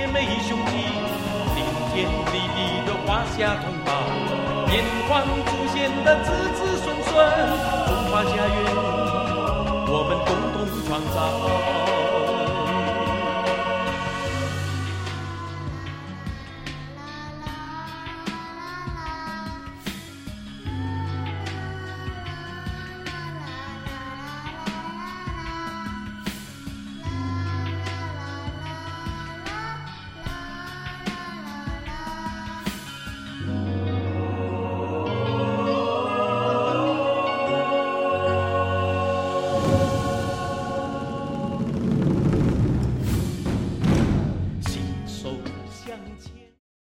妹兄弟，顶天立地的华夏同胞，炎黄祖先的子子孙孙，中华家园我们共同创造。